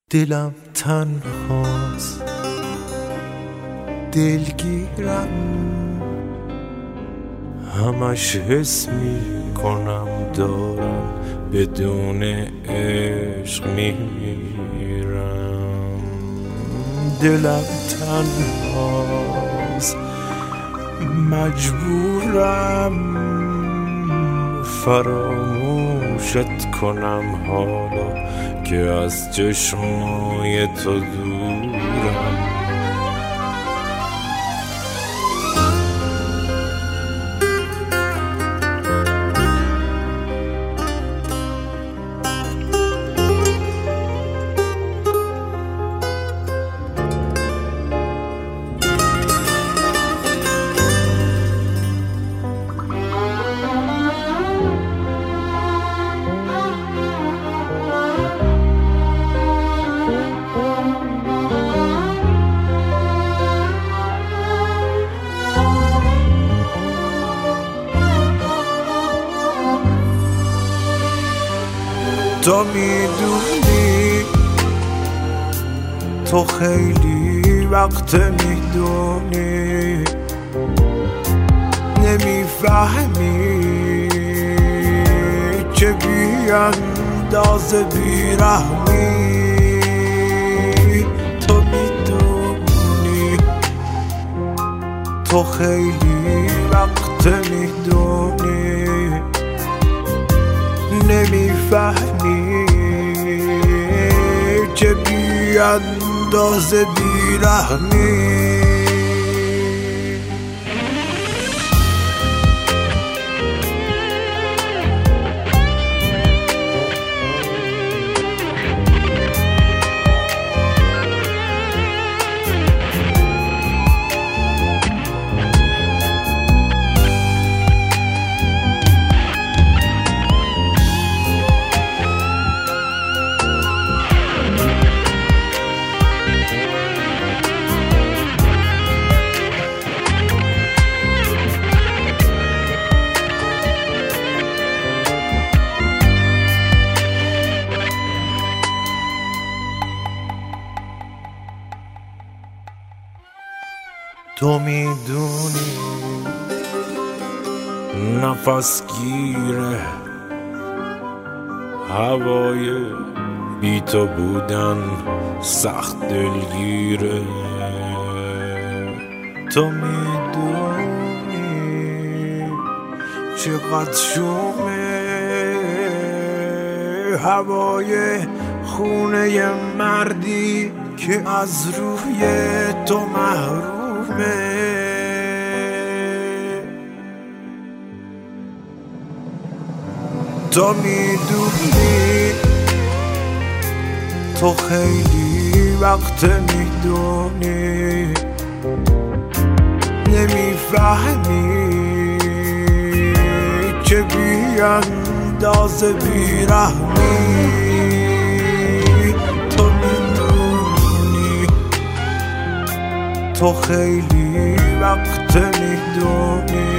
دلم تنهاست، دلگیرم، همش حس میکنم دارم بدون عشق میمیرم. دلم تنهاست، مجبورم فراموشت کنم حالا که از چشمای تو دورم. تو میدونی، تو خیلی وقت میدونی، نمیفهمی چه بیاندازه بیرحمی. تو میدونی، تو خیلی وقت میدونی، نمیفهمی چه بیاندازه بیرحمی. تو میدونی، نفس گیره هوای بی تو بودن، سخت دلگیره. تو میدونی چقدر شومه هوای خونه مردی که از روی تو محروم. تو میدونی، تو خیلی وقت میدونی، نمیفهمی چه بیاندازه بیرحمی. تو میدونی، تو خیلی وقت میدونی،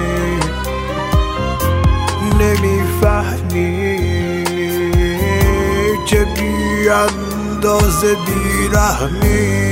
نمیفهمی چه بیاندازه بیرحمی.